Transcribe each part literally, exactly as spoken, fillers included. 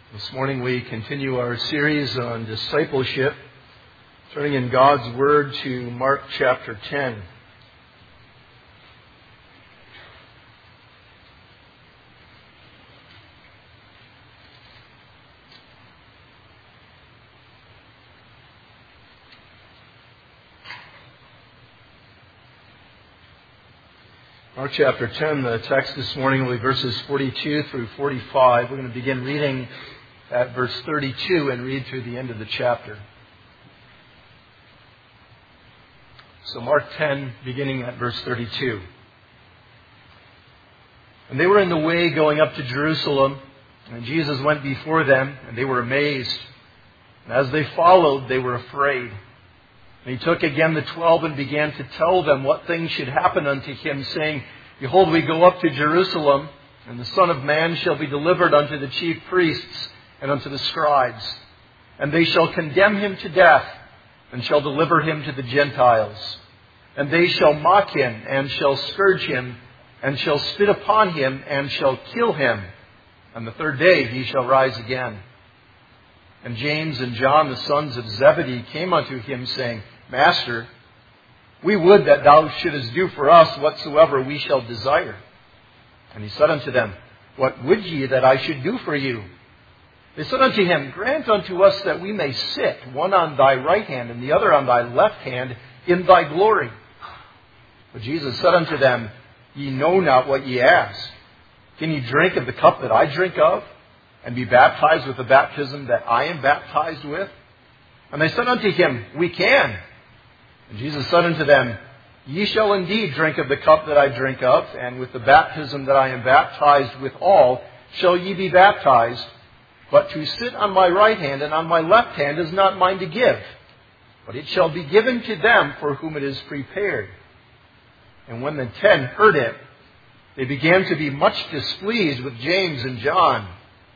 This morning we continue our series on discipleship, turning in God's Word to Mark chapter ten. Mark chapter ten, the text this morning will be verses forty-two through forty-five. We're going to begin reading at verse thirty-two and read through the end of the chapter. So Mark ten, beginning at verse thirty-two. And they were in the way going up to Jerusalem, and Jesus went before them, and they were amazed. And as they followed, they were afraid. And he took again the twelve and began to tell them what things should happen unto him, saying, Behold, we go up to Jerusalem, and the Son of Man shall be delivered unto the chief priests and unto the scribes. And they shall condemn him to death, and shall deliver him to the Gentiles. And they shall mock him, and shall scourge him, and shall spit upon him, and shall kill him. And the third day he shall rise again. And James and John, the sons of Zebedee, came unto him, saying, Master, we would that thou shouldest do for us whatsoever we shall desire. And he said unto them, What would ye that I should do for you? They said unto him, Grant unto us that we may sit, one on thy right hand and the other on thy left hand, in thy glory. But Jesus said unto them, Ye know not what ye ask. Can ye drink of the cup that I drink of, and be baptized with the baptism that I am baptized with? And they said unto him, We can. And Jesus said unto them, Ye shall indeed drink of the cup that I drink of, and with the baptism that I am baptized withal shall ye be baptized. But to sit on my right hand and on my left hand is not mine to give, but it shall be given to them for whom it is prepared. And when the ten heard it, they began to be much displeased with James and John.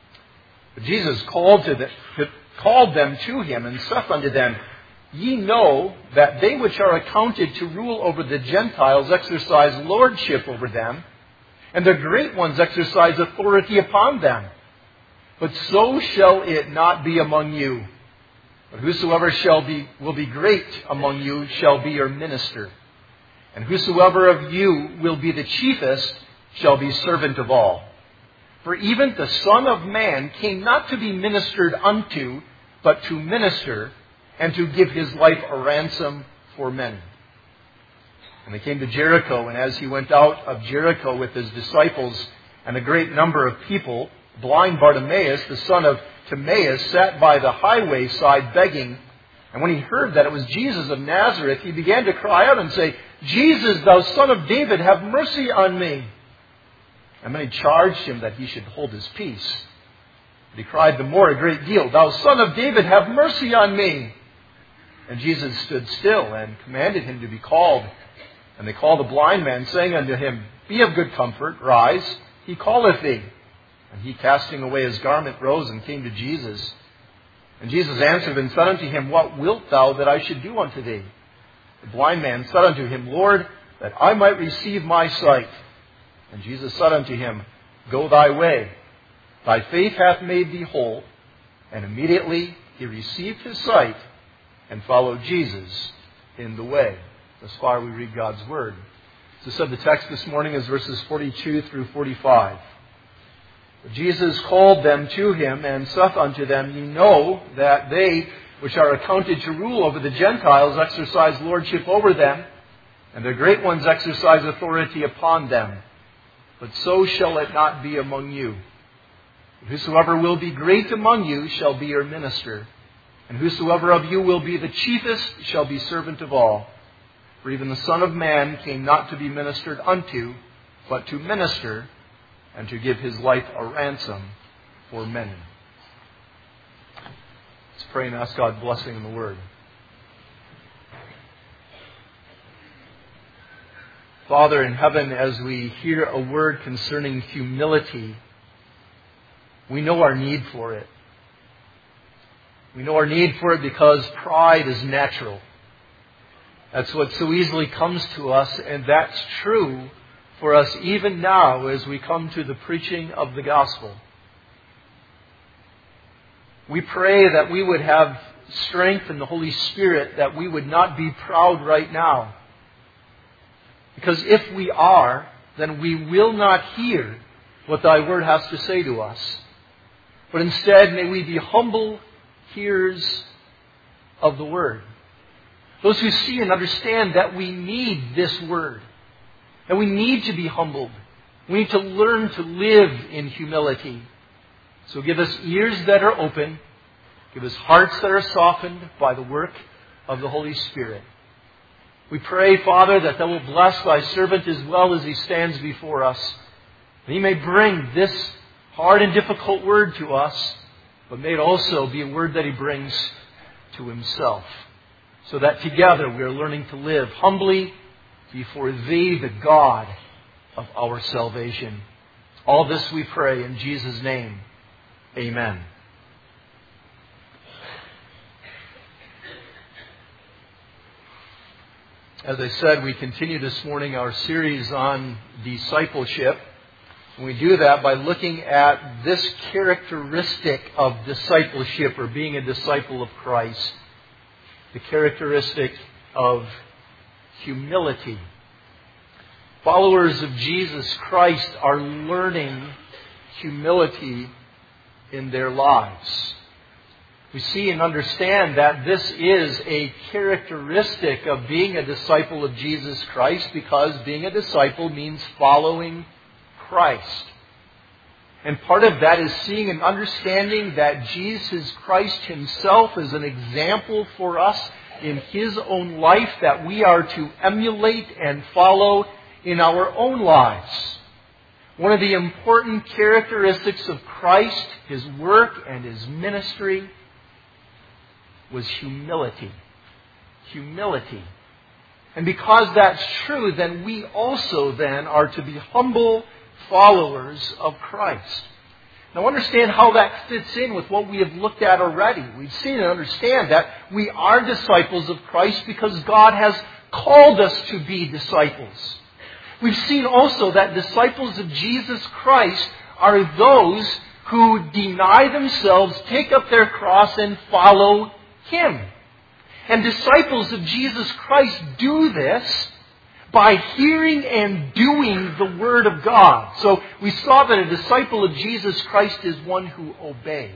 But Jesus called, to the, called them to him and saith unto them, Ye know that they which are accounted to rule over the Gentiles exercise lordship over them, and the great ones exercise authority upon them. But so shall it not be among you. But whosoever shall be will be great among you shall be your minister. And whosoever of you will be the chiefest shall be servant of all. For even the Son of Man came not to be ministered unto, but to minister, and to give his life a ransom for many. And they came to Jericho, and as he went out of Jericho with his disciples and a great number of people, blind Bartimaeus, the son of Timaeus, sat by the highway side begging. And when he heard that it was Jesus of Nazareth, he began to cry out and say, Jesus, thou son of David, have mercy on me. And many charged him that he should hold his peace. But he cried the more a great deal, Thou son of David, have mercy on me. And Jesus stood still and commanded him to be called. And they called the blind man, saying unto him, Be of good comfort, rise, he calleth thee. And he, casting away his garment, rose and came to Jesus. And Jesus answered and said unto him, What wilt thou that I should do unto thee? The blind man said unto him, Lord, that I might receive my sight. And Jesus said unto him, Go thy way, thy faith hath made thee whole. And immediately he received his sight and followed Jesus in the way. Thus far we read God's Word. So said the text this morning is verses forty-two through forty-five. Jesus called them to him and saith unto them, Ye know that they which are accounted to rule over the Gentiles exercise lordship over them, and the great ones exercise authority upon them. But so shall it not be among you. Whosoever will be great among you shall be your minister, and whosoever of you will be the chiefest shall be servant of all. For even the Son of Man came not to be ministered unto, but to minister, and to give his life a ransom for many. Let's pray and ask God's blessing in the Word. Father in heaven, as we hear a word concerning humility, we know our need for it. We know our need for it because pride is natural. That's what so easily comes to us, and that's true for us even now as we come to the preaching of the gospel. We pray that we would have strength in the Holy Spirit, that we would not be proud right now. Because if we are, then we will not hear what Thy Word has to say to us. But instead, may we be humble hearers of the Word. Those who see and understand that we need this Word. That we need to be humbled. We need to learn to live in humility. So give us ears that are open. Give us hearts that are softened by the work of the Holy Spirit. We pray, Father, that Thou will bless Thy servant as well as he stands before us. That he may bring this hard and difficult word to us, but may it also be a word that he brings to himself. So that together we are learning to live humbly before Thee, the God of our salvation. All this we pray in Jesus' name. Amen. As I said, we continue this morning our series on discipleship. And we do that by looking at this characteristic of discipleship, or being a disciple of Christ. The characteristic of humility. Followers of Jesus Christ are learning humility in their lives. We see and understand that this is a characteristic of being a disciple of Jesus Christ, because being a disciple means following Christ. And part of that is seeing and understanding that Jesus Christ Himself is an example for us in His own life that we are to emulate and follow in our own lives. One of the important characteristics of Christ, His work and His ministry, was humility. Humility. And because that's true, then we also then are to be humble followers of Christ. Now understand how that fits in with what we have looked at already. We've seen and understand that we are disciples of Christ because God has called us to be disciples. We've seen also that disciples of Jesus Christ are those who deny themselves, take up their cross, and follow Him. And disciples of Jesus Christ do this by hearing and doing the Word of God. So we saw that a disciple of Jesus Christ is one who obeys.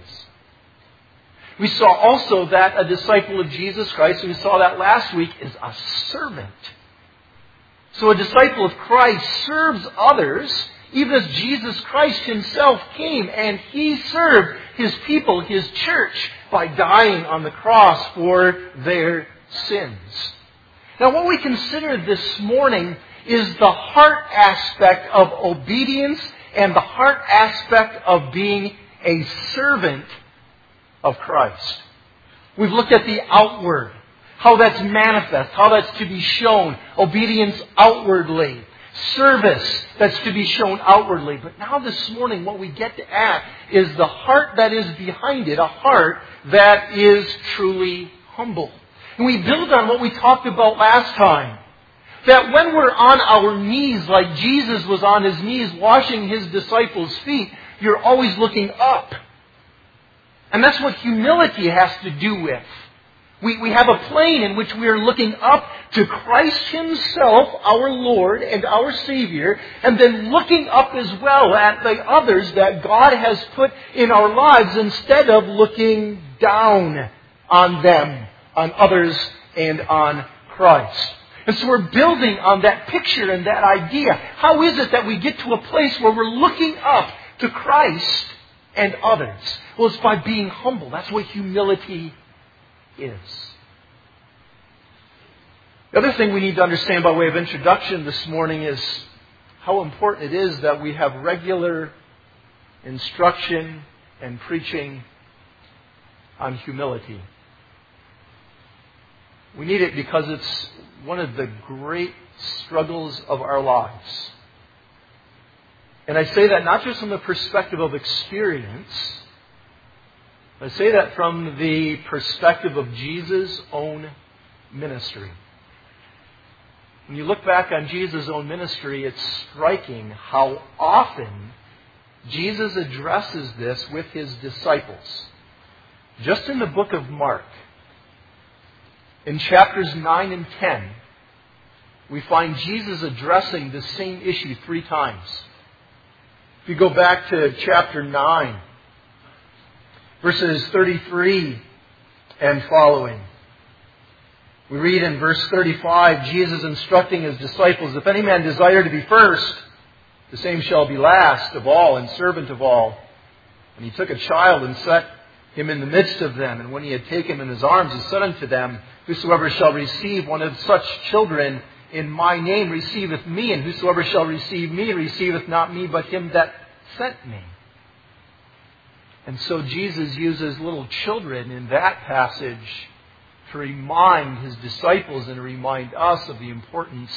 We saw also that a disciple of Jesus Christ, and we saw that last week, is a servant. So a disciple of Christ serves others, even as Jesus Christ Himself came and He served His people, His church, by dying on the cross for their sins. Now what we consider this morning is the heart aspect of obedience and the heart aspect of being a servant of Christ. We've looked at the outward, how that's manifest, how that's to be shown, obedience outwardly, service that's to be shown outwardly. But now this morning what we get at is the heart that is behind it, a heart that is truly humble. And we build on what we talked about last time. That when we're on our knees, like Jesus was on His knees washing His disciples' feet, you're always looking up. And that's what humility has to do with. We, we have a plane in which we are looking up to Christ Himself, our Lord and our Savior, and then looking up as well at the others that God has put in our lives instead of looking down on them, on others, and on Christ. And so we're building on that picture and that idea. How is it that we get to a place where we're looking up to Christ and others? Well, it's by being humble. That's what humility is. The other thing we need to understand by way of introduction this morning is how important it is that we have regular instruction and preaching on humility. We need it because it's one of the great struggles of our lives. And I say that not just from the perspective of experience, I say that from the perspective of Jesus' own ministry. When you look back on Jesus' own ministry, it's striking how often Jesus addresses this with His disciples. just in the book of Mark, in chapters nine and ten, we find Jesus addressing the same issue three times. If you go back to chapter nine, verses thirty-three and following, we read in verse thirty-five, Jesus instructing His disciples, "If any man desire to be first, the same shall be last of all and servant of all. And He took a child and set him in the midst of them. And when He had taken him in His arms, He said unto them, Whosoever shall receive one of such children in my name receiveth me, and whosoever shall receive me receiveth not me, but him that sent me." And so Jesus uses little children in that passage to remind His disciples and to remind us of the importance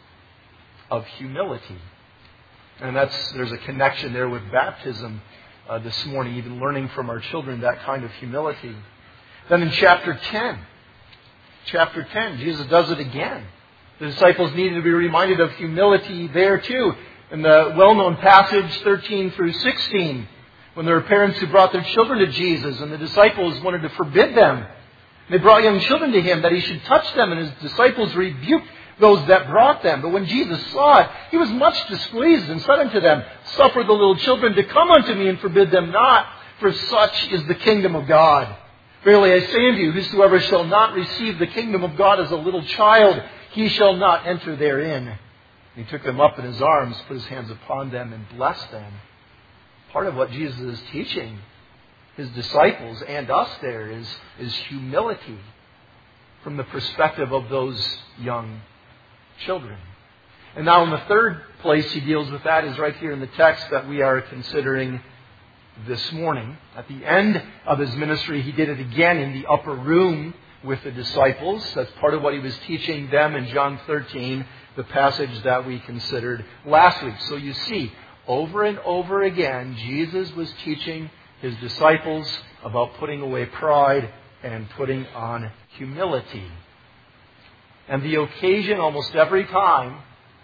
of humility. And that's there's a connection there with baptism uh, this morning, even learning from our children that kind of humility. Then in chapter ten, chapter ten, Jesus does it again. The disciples needed to be reminded of humility there too. In the well-known passage thirteen through sixteen, when there were parents who brought their children to Jesus and the disciples wanted to forbid them. They brought young children to Him that He should touch them, and His disciples rebuked those that brought them. But when Jesus saw it, He was much displeased and said unto them, Suffer the little children to come unto me, and forbid them not, for such is the kingdom of God. Verily I say unto you, whosoever shall not receive the kingdom of God as a little child, he shall not enter therein. And He took them up in His arms, put His hands upon them, and blessed them. Part of what Jesus is teaching His disciples and us there is, is humility from the perspective of those young children. And now in the third place He deals with that is right here in the text that we are considering this morning. At the end of His ministry, He did it again in the upper room with the disciples. That's part of what He was teaching them in John thirteen, the passage that we considered last week. So you see, over and over again, Jesus was teaching His disciples about putting away pride and putting on humility. And the occasion almost every time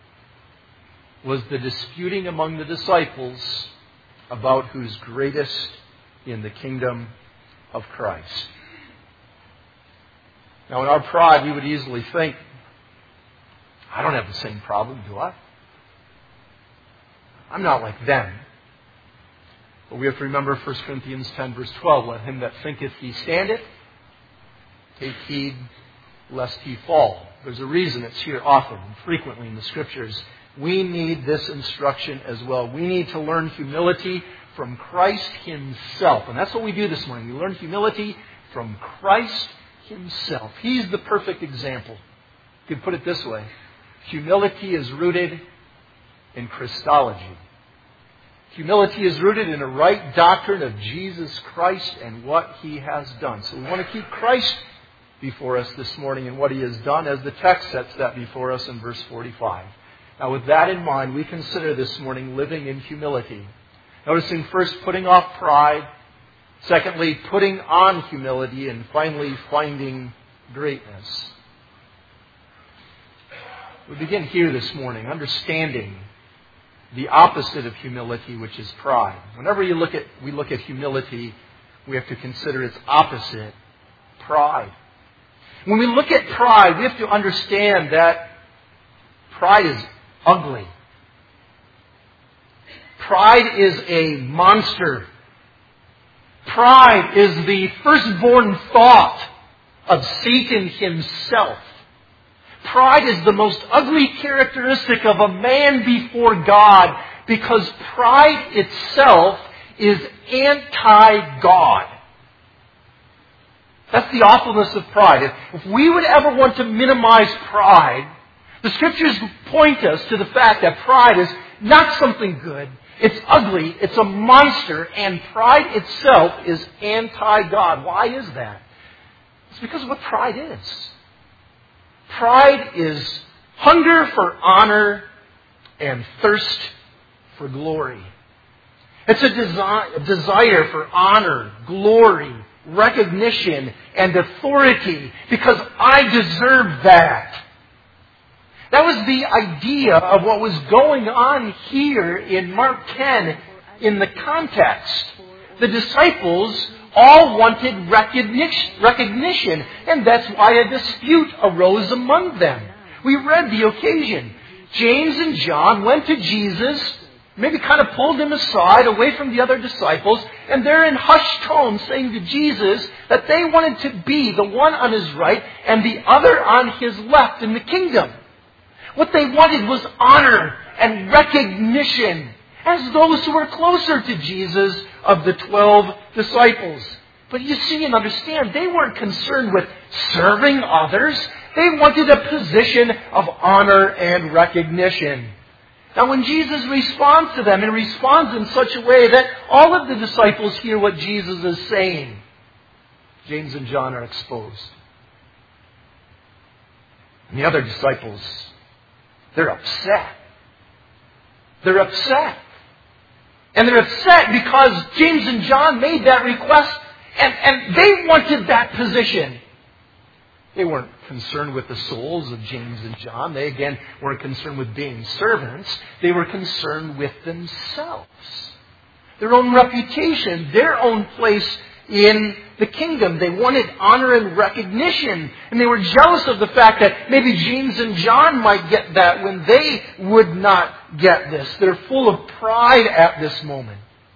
was the disputing among the disciples about who's greatest in the kingdom of Christ. Now in our pride, we would easily think, I don't have the same problem, do I? I'm not like them. But we have to remember First Corinthians ten, verse twelve, Let him that thinketh he standeth, take heed lest he fall. There's a reason it's here often and frequently in the Scriptures. We need this instruction as well. We need to learn humility from Christ Himself. And that's what we do this morning. We learn humility from Christ Himself. He's the perfect example. You could put it this way. Humility is rooted in Christology. Humility is rooted in a right doctrine of Jesus Christ and what He has done. So we want to keep Christ before us this morning and what He has done, as the text sets that before us in verse forty-five. Now with that in mind, we consider this morning living in humility. Noticing first putting off pride, secondly putting on humility, and finally finding greatness. We begin here this morning, understanding the opposite of humility, which is pride. Whenever you look at, we look at humility, we have to consider its opposite, pride. When we look at pride, we have to understand that pride is ugly. Pride is a monster. Pride is the firstborn thought of Satan himself. Pride is the most ugly characteristic of a man before God, because pride itself is anti-God. That's the awfulness of pride. If, if we would ever want to minimize pride, the Scriptures point us to the fact that pride is not something good. It's ugly. It's a monster. And pride itself is anti-God. Why is that? It's because of what pride is. Pride is hunger for honor and thirst for glory. It's a, desi- a desire for honor, glory, recognition, and authority, because I deserve that. That was the idea of what was going on here in Mark ten in the context. The disciples all wanted recognition, and that's why a dispute arose among them. We read the occasion. James and John went to Jesus, maybe kind of pulled him aside away from the other disciples, and they're in hushed tones saying to Jesus that they wanted to be the one on his right and the other on his left in the kingdom. What they wanted was honor and recognition as those who were closer to Jesus of the twelve disciples. But you see and understand, they weren't concerned with serving others. They wanted a position of honor and recognition. Now when Jesus responds to them, and responds in such a way that all of the disciples hear what Jesus is saying, James and John are exposed. And the other disciples, they're upset. They're upset. And they're upset because James and John made that request, and, and they wanted that position. They weren't concerned with the souls of James and John. They, again, weren't concerned with being servants. They were concerned with themselves. Their own reputation, their own place in the kingdom. They wanted honor and recognition. And they were jealous of the fact that maybe James and John might get that when they would not get this. They're full of pride at this moment.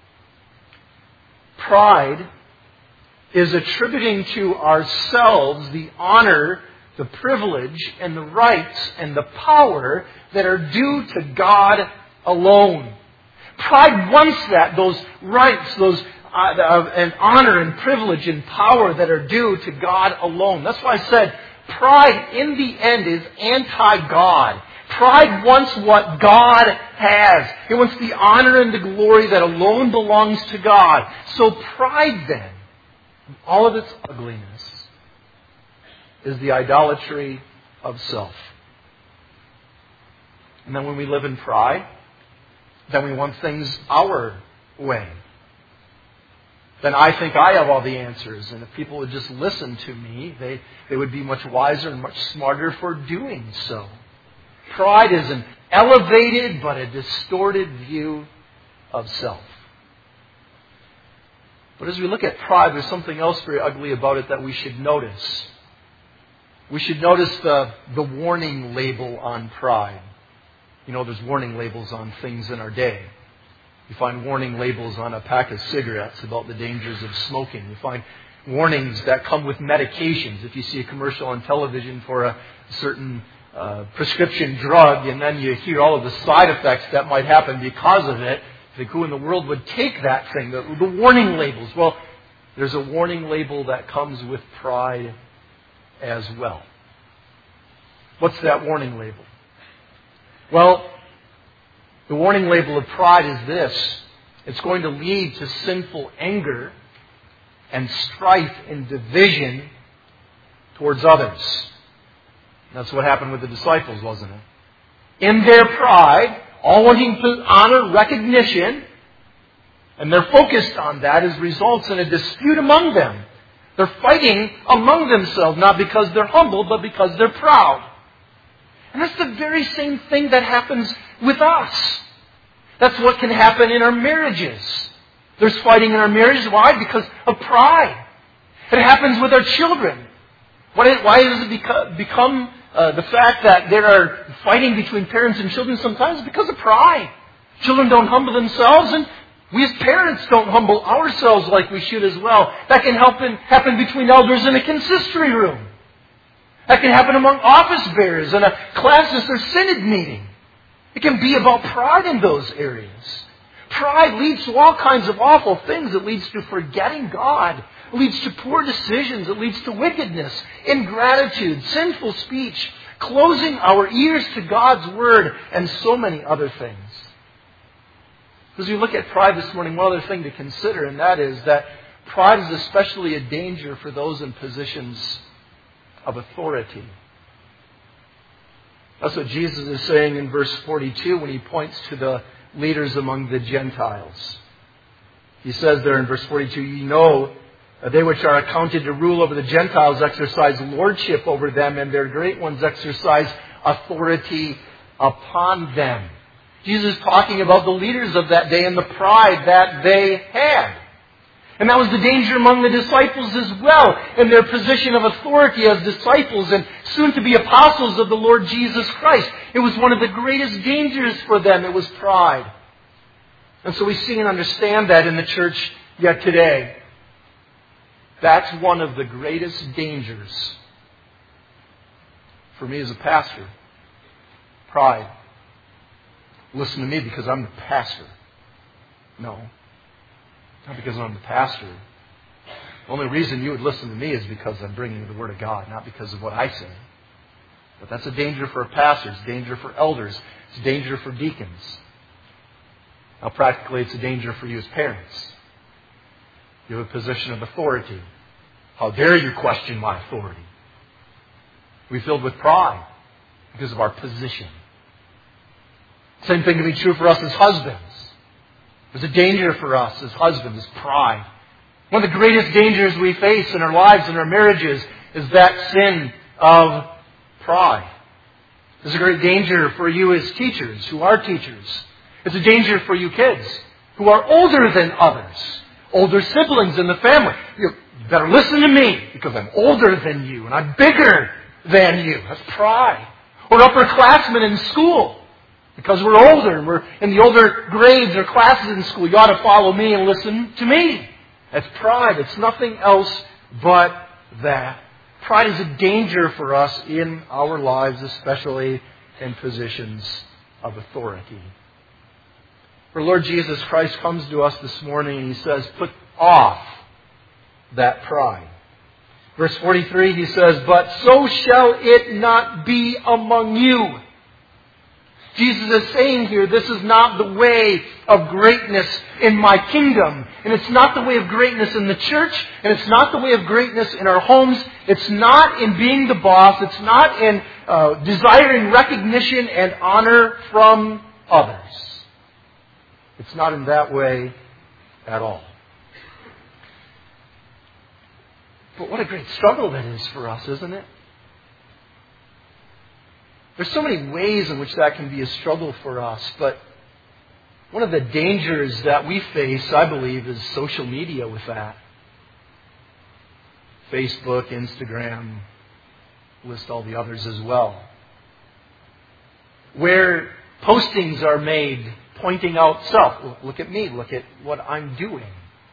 Pride is attributing to ourselves the honor, the privilege, and the rights and the power that are due to God alone. Pride wants that, those rights, those uh, and honor and privilege and power that are due to God alone. That's why I said pride in the end is anti-God. Pride wants what God has. It wants the honor and the glory that alone belongs to God. So pride then, all of its ugliness, is the idolatry of self. And then when we live in pride, then we want things our way. Then I think I have all the answers. And if people would just listen to me, they, they would be much wiser and much smarter for doing so. Pride is an elevated but a distorted view of self. But as we look at pride, there's something else very ugly about it that we should notice. We should notice the, the warning label on pride. You know, there's warning labels on things in our day. You find warning labels on a pack of cigarettes about the dangers of smoking. You find warnings that come with medications. If you see a commercial on television for a certain uh, prescription drug, and then you hear all of the side effects that might happen because of it, think who in the world would take that thing? The, the warning labels. Well, there's a warning label that comes with pride as well. What's that warning label? Well, the warning label of pride is this. It's going to lead to sinful anger and strife and division towards others. That's what happened with the disciples, wasn't it? In their pride, all wanting to honor recognition, and they're focused on that, as results in a dispute among them. They're fighting among themselves, not because they're humble, but because they're proud. And that's the very same thing that happens with us. That's what can happen in our marriages. There's fighting in our marriages. Why? Because of pride. It happens with our children. Why does it become uh, the fact that there are fighting between parents and children sometimes? Because of pride. Children don't humble themselves, and we as parents don't humble ourselves like we should as well. That can happen, happen between elders in a consistory room. That can happen among office bearers in a classis or synod meeting. It can be about pride in those areas. Pride leads to all kinds of awful things. It leads to forgetting God. It leads to poor decisions. It leads to wickedness, ingratitude, sinful speech, closing our ears to God's Word, and so many other things. As we look at pride this morning, one other thing to consider, and that is that pride is especially a danger for those in positions of authority. That's what Jesus is saying in verse forty-two when He points to the leaders among the Gentiles. He says there in verse forty-two, "You know, they which are accounted to rule over the Gentiles exercise lordship over them, and their great ones exercise authority upon them." Jesus is talking about the leaders of that day and the pride that they had. And that was the danger among the disciples as well, in their position of authority as disciples and soon to be apostles of the Lord Jesus Christ. It was one of the greatest dangers for them. It was pride. And so we see and understand that in the church yet today. That's one of the greatest dangers for me as a pastor. Pride. Listen to me because I'm the pastor. No. Not because I'm the pastor. The only reason you would listen to me is because I'm bringing you the Word of God, not because of what I say. But that's a danger for a pastor. It's a danger for elders. It's a danger for deacons. Now, practically, it's a danger for you as parents. You have a position of authority. How dare you question my authority? We're filled with pride because of our position. Same thing can be true for us as husbands. There's a danger for us as husbands, pride. One of the greatest dangers we face in our lives and our marriages is that sin of pride. There's a great danger for you as teachers who are teachers. It's a danger for you kids who are older than others, older siblings in the family. You better listen to me because I'm older than you and I'm bigger than you. That's pride. Or upperclassmen in school. Because we're older and we're in the older grades or classes in school, you ought to follow me and listen to me. That's pride. It's nothing else but that. Pride is a danger for us in our lives, especially in positions of authority. Our Lord Jesus Christ comes to us this morning and He says, put off that pride. Verse forty-three, He says, but so shall it not be among you. Jesus is saying here, this is not the way of greatness in my kingdom. And it's not the way of greatness in the church. And it's not the way of greatness in our homes. It's not in being the boss. It's not in uh, desiring recognition and honor from others. It's not in that way at all. But what a great struggle that is for us, isn't it? There's so many ways in which that can be a struggle for us, but one of the dangers that we face, I believe, is social media with that. Facebook, Instagram, list all the others as well. Where postings are made pointing out self. Look at me, look at what I'm doing.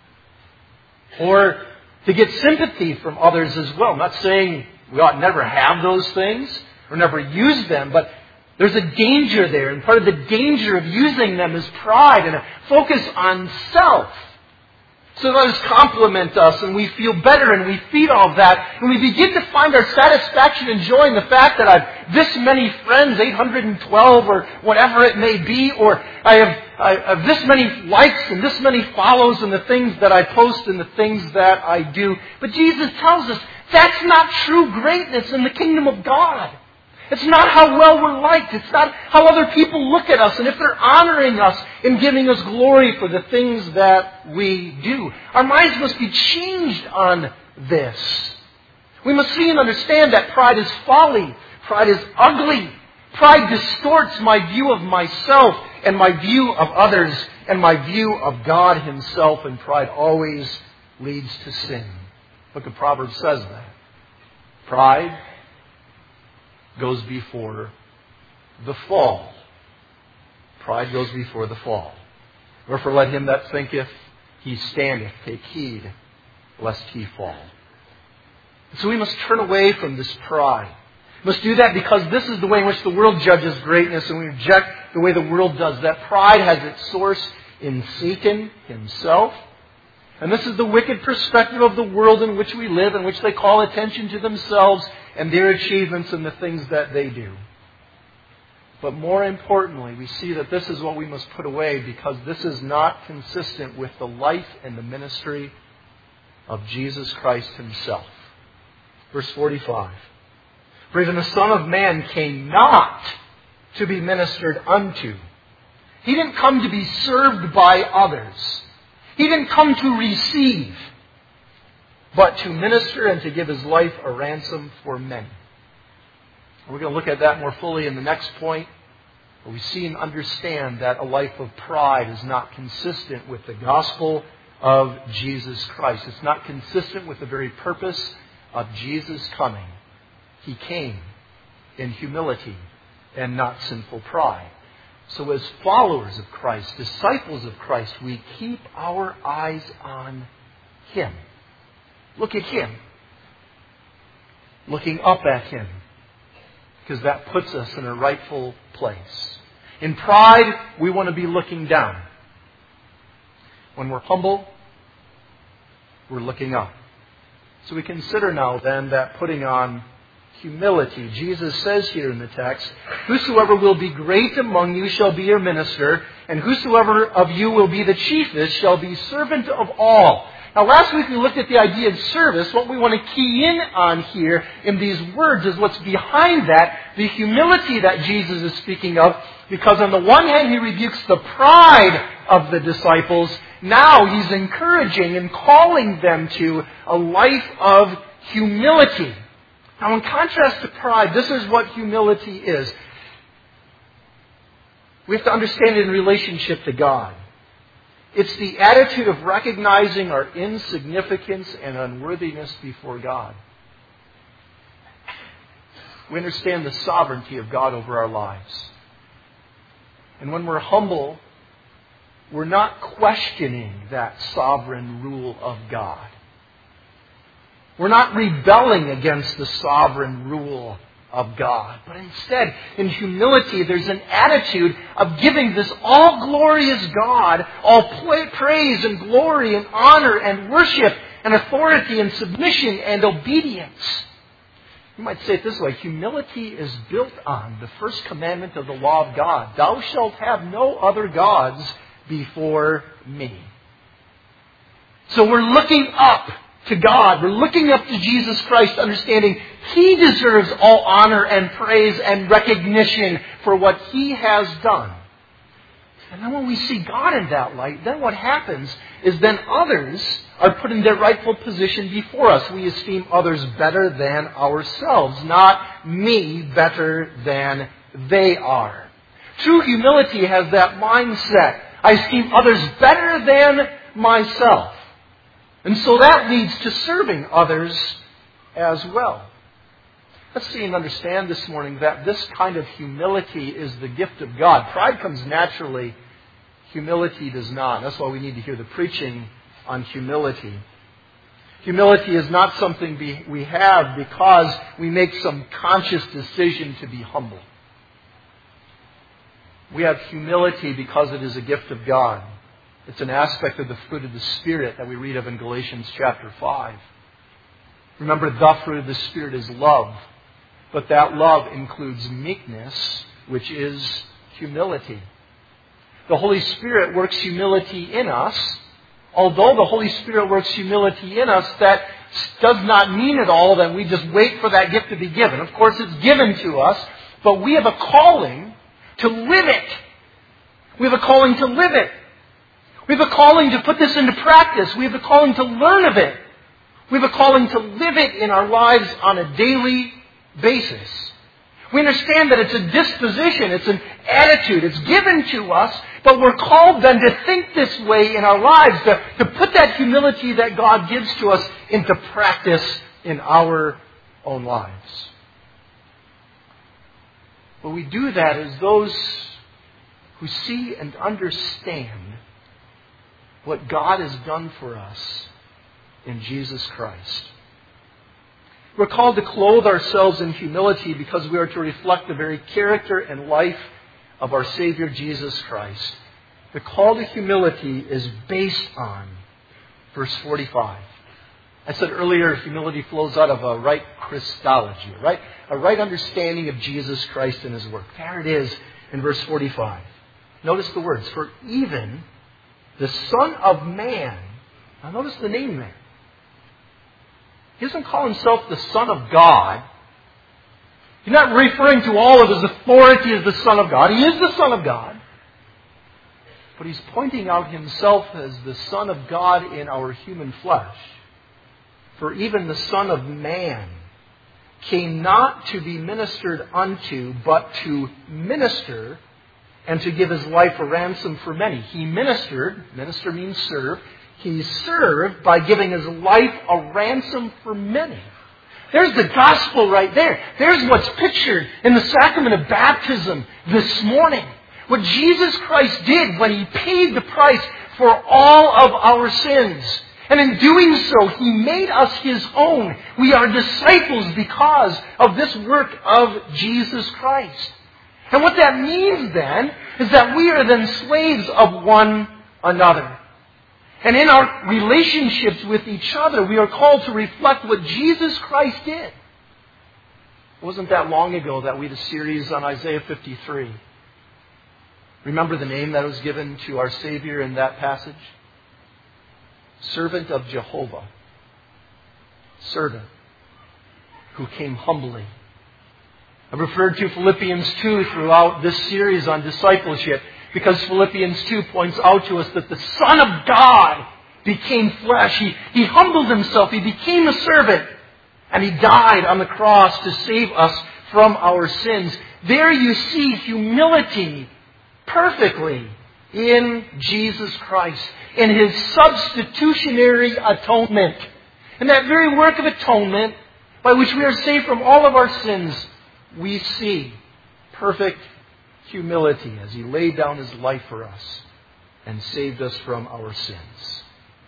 Or to get sympathy from others as well. I'm not saying we ought never have those things or never use them, but there's a danger there. And part of the danger of using them is pride and a focus on self. So others compliment us and we feel better and we feed all of that. And we begin to find our satisfaction and joy in the fact that I have this many friends, eight hundred twelve or whatever it may be, or I have, I have this many likes and this many follows in the things that I post and the things that I do. But Jesus tells us that's not true greatness in the kingdom of God. It's not how well we're liked. It's not how other people look at us and if they're honoring us and giving us glory for the things that we do. Our minds must be changed on this. We must see and understand that pride is folly. Pride is ugly. Pride distorts my view of myself and my view of others and my view of God Himself. And pride always leads to sin. Book of Proverbs says that. Pride goes before the fall. Pride goes before the fall. Wherefore let him that thinketh he standeth take heed lest he fall. So we must turn away from this pride. We must do that because this is the way in which the world judges greatness, and we reject the way the world does that. Pride has its source in Satan himself. And this is the wicked perspective of the world in which we live, in which they call attention to themselves and their achievements and the things that they do. But more importantly, we see that this is what we must put away because this is not consistent with the life and the ministry of Jesus Christ Himself. Verse forty-five. For even the Son of Man came not to be ministered unto. He didn't come to be served by others. He didn't come to receive, but to minister and to give His life a ransom for many. We're going to look at that more fully in the next point, where we see and understand that a life of pride is not consistent with the gospel of Jesus Christ. It's not consistent with the very purpose of Jesus coming. He came in humility and not sinful pride. So as followers of Christ, disciples of Christ, we keep our eyes on Him. Look at Him. Looking up at Him. Because that puts us in a rightful place. In pride, we want to be looking down. When we're humble, we're looking up. So we consider now then that putting on humility. Jesus says here in the text, "Whosoever will be great among you shall be your minister, and whosoever of you will be the chiefest shall be servant of all." Now last week we looked at the idea of service. What we want to key in on here in these words is what's behind that, the humility that Jesus is speaking of. Because on the one hand He rebukes the pride of the disciples. Now He's encouraging and calling them to a life of humility. Now in contrast to pride, this is what humility is. We have to understand it in relationship to God. It's the attitude of recognizing our insignificance and unworthiness before God. We understand the sovereignty of God over our lives. And when we're humble, we're not questioning that sovereign rule of God. We're not rebelling against the sovereign rule of God. But instead, in humility, there's an attitude of giving this all-glorious God all praise and glory and honor and worship and authority and submission and obedience. You might say it this way: humility is built on the first commandment of the law of God. Thou shalt have no other gods before me. So we're looking up to God. We're looking up to Jesus Christ, understanding He deserves all honor and praise and recognition for what He has done. And then when we see God in that light, then what happens is then others are put in their rightful position before us. We esteem others better than ourselves, not me better than they are. True humility has that mindset. I esteem others better than myself. And so that leads to serving others as well. Let's see and understand this morning that this kind of humility is the gift of God. Pride comes naturally. Humility does not. That's why we need to hear the preaching on humility. Humility is not something we have because we make some conscious decision to be humble. We have humility because it is a gift of God. It's an aspect of the fruit of the Spirit that we read of in Galatians chapter five. Remember, the fruit of the Spirit is love. But that love includes meekness, which is humility. The Holy Spirit works humility in us. Although the Holy Spirit works humility in us, that does not mean at all that we just wait for that gift to be given. Of course, it's given to us, but we have a calling to live it. We have a calling to live it. We have a calling to put this into practice. We have a calling to learn of it. We have a calling to live it in our lives on a daily basis. We understand that it's a disposition, it's an attitude, it's given to us, but we're called then to think this way in our lives, to, to put that humility that God gives to us into practice in our own lives. But we do that as those who see and understand what God has done for us in Jesus Christ. We're called to clothe ourselves in humility because we are to reflect the very character and life of our Savior Jesus Christ. The call to humility is based on verse forty-five. I said earlier, humility flows out of a right Christology, right? A right understanding of Jesus Christ and His work. There it is in verse forty-five. Notice the words, for even the Son of Man. Now notice the name there. He doesn't call Himself the Son of God. He's not referring to all of His authority as the Son of God. He is the Son of God. But He's pointing out Himself as the Son of God in our human flesh. For even the Son of Man came not to be ministered unto, but to minister and to give His life a ransom for many. He ministered, minister means serve, He served by giving His life a ransom for many. There's the gospel right there. There's what's pictured in the sacrament of baptism this morning. What Jesus Christ did when He paid the price for all of our sins. And in doing so, He made us His own. We are disciples because of this work of Jesus Christ. And what that means then is that we are then slaves of one another. And in our relationships with each other, we are called to reflect what Jesus Christ did. It wasn't that long ago that we had a series on Isaiah fifty-three. Remember the name that was given to our Savior in that passage? Servant of Jehovah. Servant who came humbly. I've referred to Philippians two throughout this series on discipleship because Philippians two points out to us that the Son of God became flesh. He, he humbled Himself. He became a servant. And He died on the cross to save us from our sins. There you see humility perfectly in Jesus Christ, in His substitutionary atonement. And that very work of atonement, by which we are saved from all of our sins, we see perfect humility as He laid down His life for us and saved us from our sins.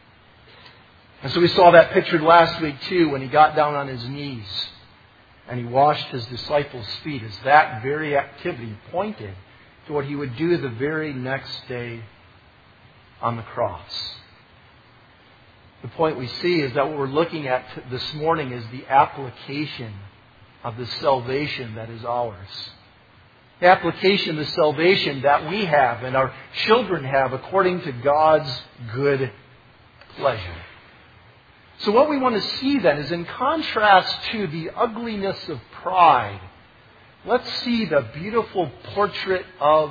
And so we saw that pictured last week too when He got down on His knees and He washed His disciples' feet, as that very activity pointed to what He would do the very next day on the cross. The point we see is that what we're looking at this morning is the application of the salvation that is ours. The application of the salvation that we have and our children have according to God's good pleasure. So what we want to see then is, in contrast to the ugliness of pride, let's see the beautiful portrait of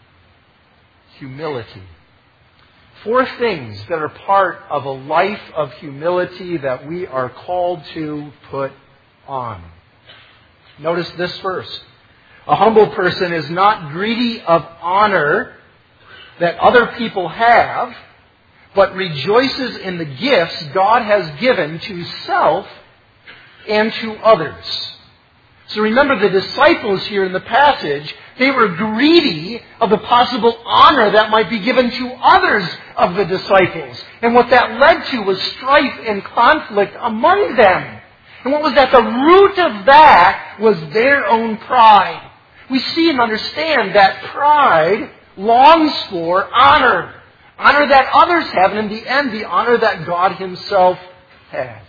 humility. Four things that are part of a life of humility that we are called to put on. Notice this first. A humble person is not greedy of honor that other people have, but rejoices in the gifts God has given to self and to others. So remember, the disciples here in the passage, they were greedy of the possible honor that might be given to others of the disciples. And what that led to was strife and conflict among them. And what was at the root of that was their own pride. We see and understand that pride longs for honor. Honor that others have, and in the end, the honor that God Himself has.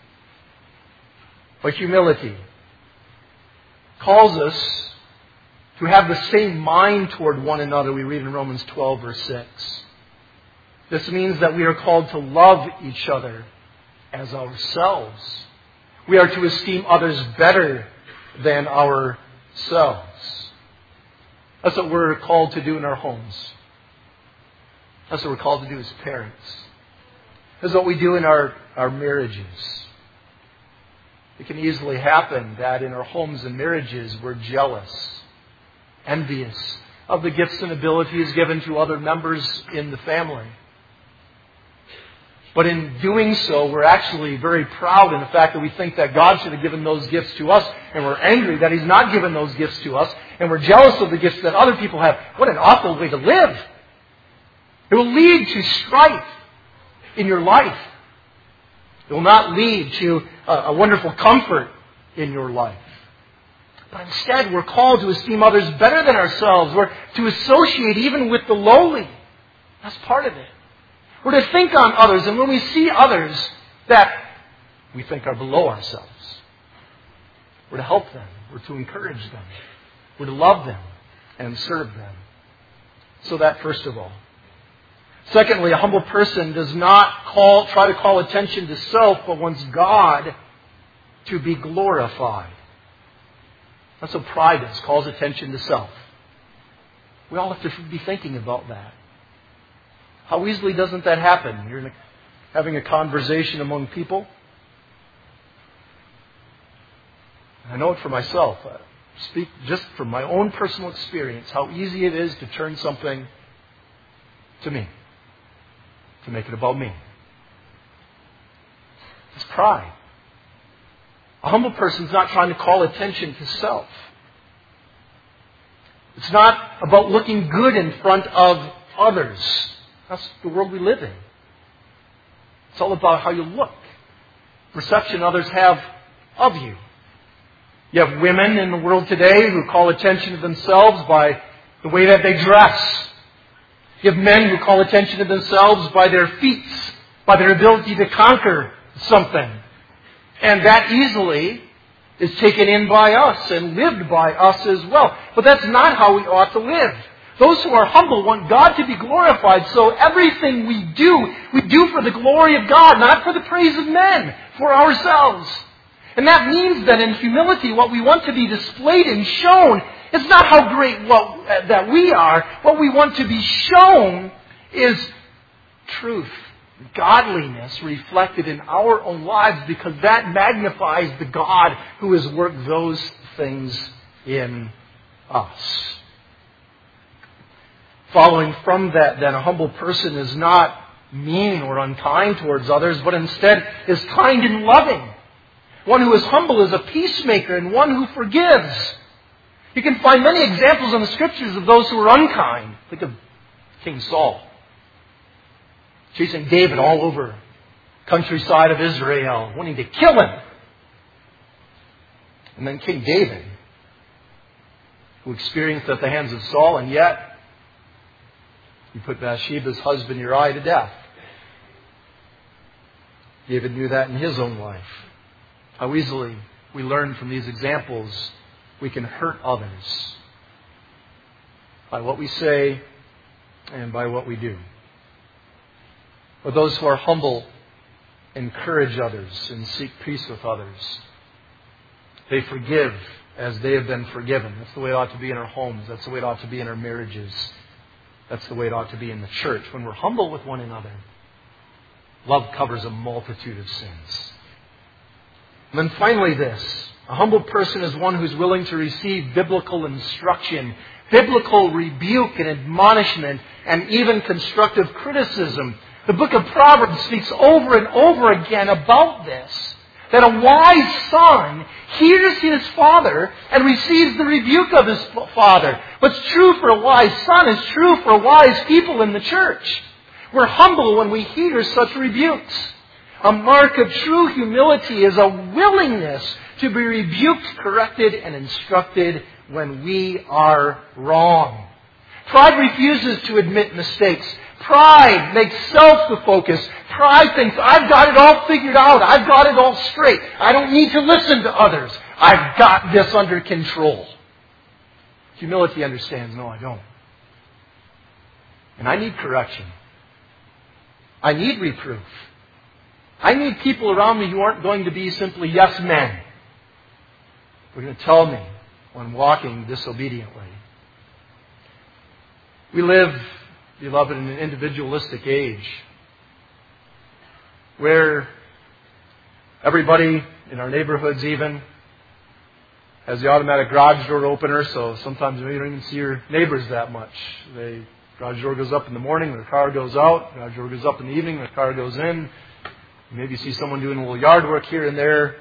But humility calls us to have the same mind toward one another. We read in Romans twelve, verse six. This means that we are called to love each other as ourselves. We are to esteem others better than ourselves. That's what we're called to do in our homes. That's what we're called to do as parents. That's what we do in our, our marriages. It can easily happen that in our homes and marriages we're jealous, envious of the gifts and abilities given to other members in the family. But in doing so, we're actually very proud in the fact that we think that God should have given those gifts to us, and we're angry that He's not given those gifts to us, and we're jealous of the gifts that other people have. What an awful way to live. It will lead to strife in your life. It will not lead to a, a wonderful comfort in your life. But instead, we're called to esteem others better than ourselves. We're to associate even with the lowly. That's part of it. We're to think on others, and when we see others that we think are below ourselves, we're to help them. We're to encourage them. We're to love them and serve them. So that first of all. Secondly, a humble person does not call, try to call attention to self, but wants God to be glorified. That's what pride is, calls attention to self. We all have to be thinking about that. How easily doesn't that happen? You're in a, having a conversation among people. I know it for myself. I speak just from my own personal experience, how easy it is to turn something to me. To make it about me. It's pride. A humble person is not trying to call attention to self. It's not about looking good in front of others. That's the world we live in. It's all about how you look. Perception others have of you. You have women in the world today who call attention to themselves by the way that they dress. You have men who call attention to themselves by their feats, by their ability to conquer something. And that easily is taken in by us and lived by us as well. But that's not how we ought to live. Those who are humble want God to be glorified, so everything we do, we do for the glory of God, not for the praise of men, for ourselves. And that means that in humility, what we want to be displayed and shown is not how great what, uh, that we are. What we want to be shown is truth, godliness reflected in our own lives, because that magnifies the God who has worked those things in us. Following from that, then, a humble person is not mean or unkind towards others, but instead is kind and loving. One who is humble is a peacemaker and one who forgives. You can find many examples in the Scriptures of those who are unkind. Think of King Saul, chasing David all over countryside of Israel, wanting to kill him. And then King David, who experienced at the hands of Saul, and yet he put Bathsheba's husband Uriah to death. David knew that in his own life. How easily we learn from these examples we can hurt others by what we say and by what we do. But those who are humble encourage others and seek peace with others. They forgive as they have been forgiven. That's the way it ought to be in our homes. That's the way it ought to be in our marriages. That's the way it ought to be in the church. When we're humble with one another, love covers a multitude of sins. And then finally this, a humble person is one who's willing to receive biblical instruction, biblical rebuke and admonishment, and even constructive criticism. The book of Proverbs speaks over and over again about this, that a wise son hears his father and receives the rebuke of his father. What's true for a wise son is true for wise people in the church. We're humble when we hear such rebukes. A mark of true humility is a willingness to be rebuked, corrected, and instructed when we are wrong. Pride refuses to admit mistakes. Pride makes self the focus. Pride thinks, I've got it all figured out. I've got it all straight. I don't need to listen to others. I've got this under control. Humility understands, no, I don't. And I need correction. I need reproof. I need people around me who aren't going to be simply yes men. They're going to tell me when walking disobediently. We live, beloved, in an individualistic age where everybody in our neighborhoods even has the automatic garage door opener, so sometimes we don't even see your neighbors that much. The garage door goes up in the morning, their car goes out. Garage door goes up in the evening, their car goes in. Maybe you see someone doing a little yard work here and there.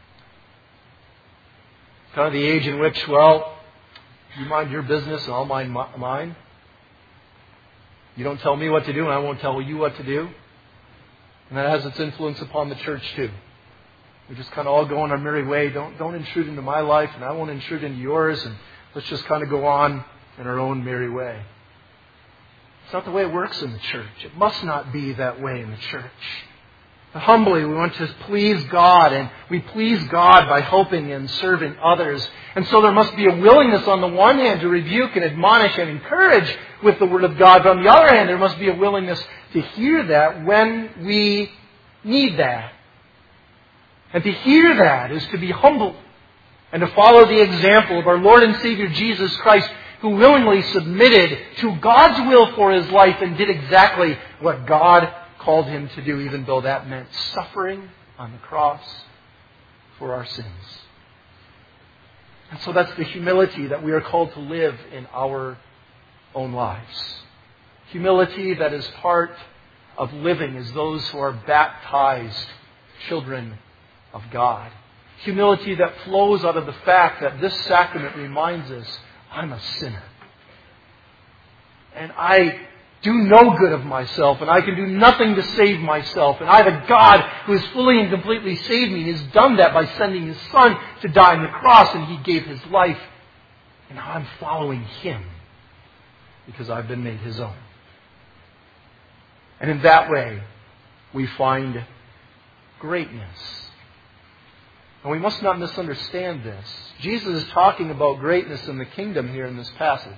Kind of the age in which, well, you mind your business and I'll mind mine. You don't tell me what to do and I won't tell you what to do. And that has its influence upon the church too. We just kind of all go on our merry way. Don't, don't intrude into my life and I won't intrude into yours. And let's just kind of go on in our own merry way. It's not the way it works in the church. It must not be that way in the church. Humbly, we want to please God, and we please God by helping and serving others. And so there must be a willingness on the one hand to rebuke and admonish and encourage with the Word of God. But on the other hand, there must be a willingness to hear that when we need that. And to hear that is to be humble and to follow the example of our Lord and Savior Jesus Christ, who willingly submitted to God's will for His life and did exactly what God called Him to do, even though that meant suffering on the cross for our sins. And so that's the humility that we are called to live in our own lives. Humility that is part of living as those who are baptized children of God. Humility that flows out of the fact that this sacrament reminds us, I'm a sinner. And I do no good of myself, and I can do nothing to save myself. And I have a God who has fully and completely saved me, and has done that by sending His Son to die on the cross, and He gave His life. And now I'm following Him because I've been made His own. And in that way, we find greatness. And we must not misunderstand this. Jesus is talking about greatness in the kingdom here in this passage.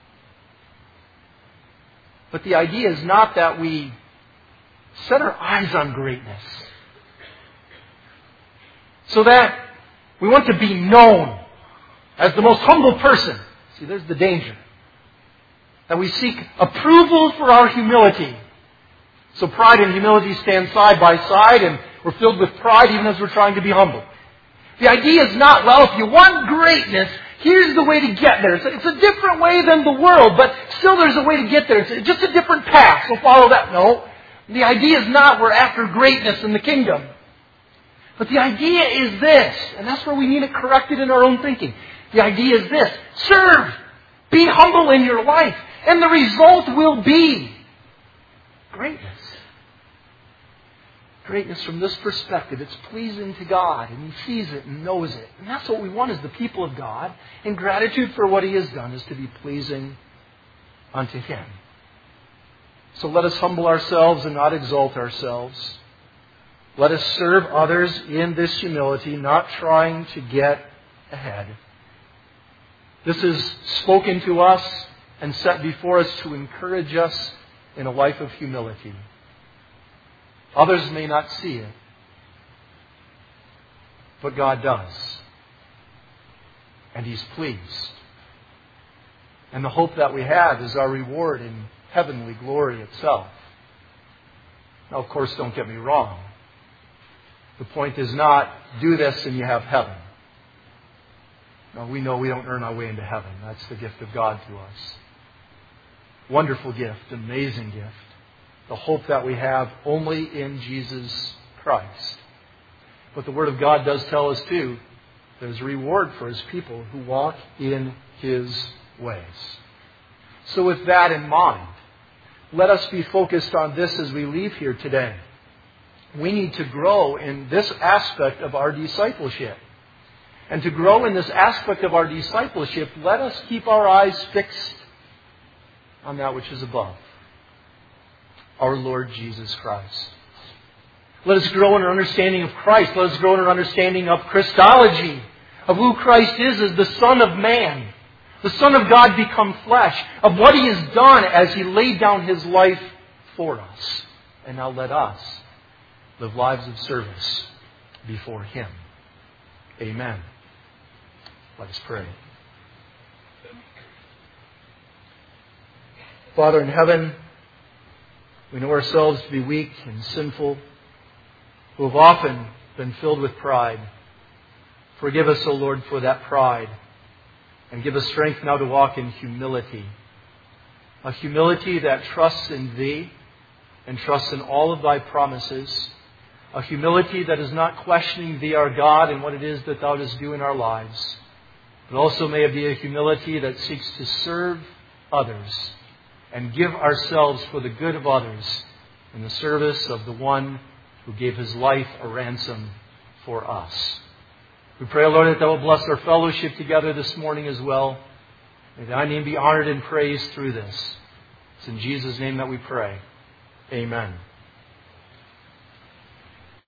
But the idea is not that we set our eyes on greatness, so that we want to be known as the most humble person. See, there's the danger. That we seek approval for our humility. So pride and humility stand side by side, and we're filled with pride even as we're trying to be humble. The idea is not, well, if you want greatness, here's the way to get there. It's a, it's a different way than the world, but still there's a way to get there. It's just a different path, so follow that. No. The idea is not we're after greatness in the kingdom. But the idea is this, and that's where we need it corrected in our own thinking. The idea is this: serve. Be humble in your life. And the result will be greatness. Greatness from this perspective. It's pleasing to God, and He sees it and knows it. And that's what we want as the people of God. And gratitude for what He has done is to be pleasing unto Him. So let us humble ourselves and not exalt ourselves. Let us serve others in this humility, not trying to get ahead. This is spoken to us and set before us to encourage us in a life of humility. Others may not see it, but God does. And He's pleased. And the hope that we have is our reward in heavenly glory itself. Now, of course, don't get me wrong. The point is not, do this and you have heaven. No, we know we don't earn our way into heaven. That's the gift of God to us. Wonderful gift, amazing gift. The hope that we have only in Jesus Christ. But the Word of God does tell us too, there's a reward for His people who walk in His ways. So with that in mind, let us be focused on this as we leave here today. We need to grow in this aspect of our discipleship. And to grow in this aspect of our discipleship, let us keep our eyes fixed on that which is above. Our Lord Jesus Christ. Let us grow in our understanding of Christ. Let us grow in our understanding of Christology, of who Christ is as the Son of Man, the Son of God become flesh, of what He has done as He laid down His life for us. And now let us live lives of service before Him. Amen. Let us pray. Father in heaven, we know ourselves to be weak and sinful, who have often been filled with pride. Forgive us, O Lord, for that pride, and give us strength now to walk in humility. A humility that trusts in Thee and trusts in all of Thy promises. A humility that is not questioning Thee, our God, and what it is that Thou dost do in our lives. But also may it be a humility that seeks to serve others and give ourselves for the good of others in the service of the one who gave His life a ransom for us. We pray, Lord, that Thou will bless our fellowship together this morning as well. May Thy name be honored and praised through this. It's in Jesus' name that we pray. Amen.